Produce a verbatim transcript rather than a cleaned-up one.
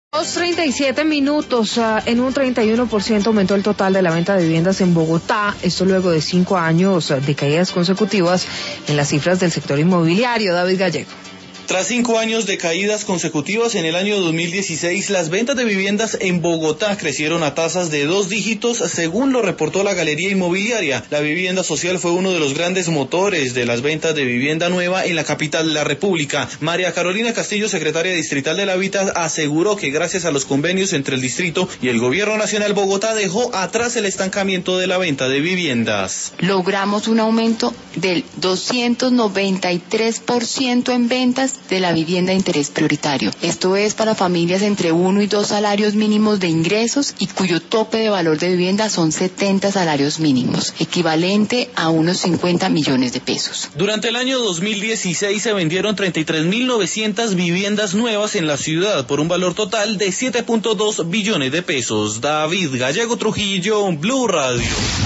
Dos treinta y siete minutos, uh, en un treinta y uno por ciento aumentó el total de la venta de viviendas en Bogotá, esto luego de cinco años de caídas consecutivas en las cifras del sector inmobiliario. David Gallego. Tras cinco años de caídas consecutivas en el año dos mil dieciséis, las ventas de viviendas en Bogotá crecieron a tasas de dos dígitos, según lo reportó la Galería Inmobiliaria. La vivienda social fue uno de los grandes motores de las ventas de vivienda nueva en la capital de la República. María Carolina Castillo, secretaria distrital del Hábitat, aseguró que gracias a los convenios entre el distrito y el gobierno nacional, Bogotá dejó atrás el estancamiento de la venta de viviendas. Logramos un aumento del doscientos noventa y tres por ciento en ventas de la vivienda de interés prioritario. Esto es para familias entre uno y dos salarios mínimos de ingresos y cuyo tope de valor de vivienda son setenta salarios mínimos, equivalente a unos cincuenta millones de pesos. Durante el año dos mil dieciséis se vendieron treinta y tres mil novecientas viviendas nuevas en la ciudad por un valor total de siete punto dos billones de pesos. David Gallego Trujillo, Blue Radio.